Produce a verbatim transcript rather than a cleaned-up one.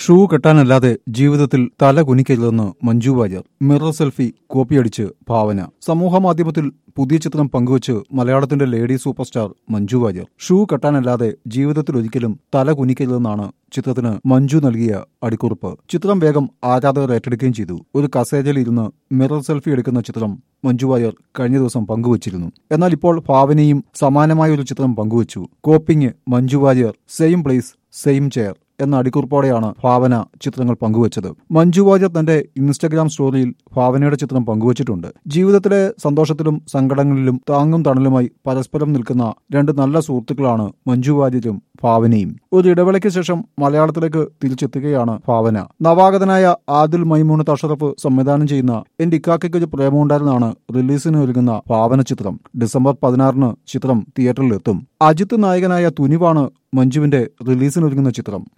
Shoe കെട്ടാനല്ലാതെ ജീവിതത്തിൽ തല കുനിക്കരുതെന്ന് മഞ്ജു വാര്യർ. മിറർ സെൽഫി കോപ്പിയടിച്ച് ഭാവന. സമൂഹമാധ്യമത്തിൽ പുതിയ ചിത്രം പങ്കുവച്ച് മലയാളത്തിന്റെ lady super star Manju Warrier. Shoe കെട്ടാനല്ലാതെ ജീവിതത്തിൽ ഒരിക്കലും തല കുനിക്കരുതെന്നാണ് ചിത്രത്തിന് മഞ്ജു നൽകിയ അടിക്കുറിപ്പ്. ചിത്രം വേഗം ആരാധകർ ഏറ്റെടുക്കുകയും ചെയ്തു. ഒരു കസേരയിൽ ഇരുന്ന് മിറർ സെൽഫി എടുക്കുന്ന ചിത്രം മഞ്ജു വാര്യർ കഴിഞ്ഞ ദിവസം പങ്കുവച്ചിരുന്നു. എന്നാൽ ഇപ്പോൾ ഭാവനയും സമാനമായ ഒരു ചിത്രം പങ്കുവച്ചു. Copying Manju Warrier, same place same chair എന്ന അടിക്കുറിപ്പോടെയാണ് ഭാവന ചിത്രങ്ങൾ പങ്കുവച്ചത്. മഞ്ജു വാര്യർ തന്റെ ഇൻസ്റ്റഗ്രാം സ്റ്റോറിയിൽ ഭാവനയുടെ ചിത്രം പങ്കുവച്ചിട്ടുണ്ട്. ജീവിതത്തിലെ സന്തോഷത്തിലും സങ്കടങ്ങളിലും താങ്ങും തണലുമായി പരസ്പരം നിൽക്കുന്ന രണ്ട് നല്ല സുഹൃത്തുക്കളാണ് മഞ്ജു വാര്യരും ഭാവനയും. ഒരു ഇടവേളയ്ക്ക് ശേഷം മലയാളത്തിലേക്ക് തിരിച്ചെത്തുകയാണ് ഭാവന. നവാഗതനായ ആദിൽ മൈമൂനത്ത് അഷറഫ് സംവിധാനം ചെയ്യുന്ന എന്റെ ഇക്കാക്കയ്ക്ക് ഒരു പ്രേമമുണ്ടായിരുന്നാണ് റിലീസിന് ഒരുങ്ങുന്ന ഭാവന ചിത്രം. ഡിസംബർ പതിനാറിന് ചിത്രം തിയേറ്ററിലെത്തും. അജിത്ത് നായകനായ തുനിവാണ് മഞ്ജുവിന്റെ റിലീസിനൊരുങ്ങുന്ന ചിത്രം.